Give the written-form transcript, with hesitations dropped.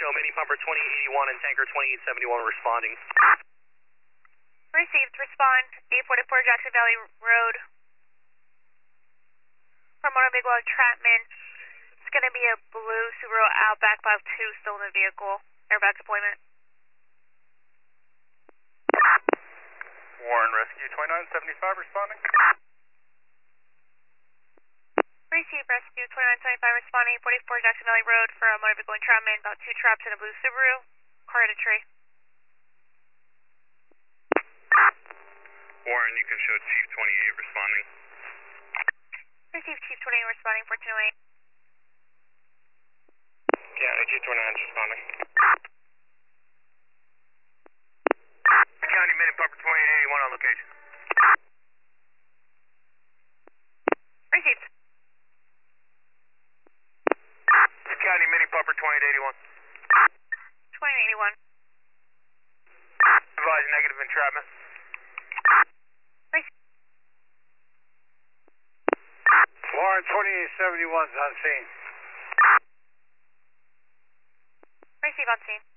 show mini pumper 2881 and tanker 2871 responding. Received. Respond. 844 Jackson Valley Road. From Motor Bigwell Trapman. It's going to be a blue Subaru Outback 5.2 still in the vehicle. Airbag deployment. Warren Rescue 2975 responding. Received. Rescue 2975 responding. 44 Jackson Valley Road for a Motor Bigwell Trapman. About 2 traps in a blue Subaru. Car hit a tree. Warren, you can show Chief 28 responding. Received. Chief 28 responding. 1408. County Chief 29 responding. County mini pumper 2881 on location. Received. County mini pumper 2881. 2881. Advise negative entrapment. Received. Warren 2871's on scene. Receive on scene.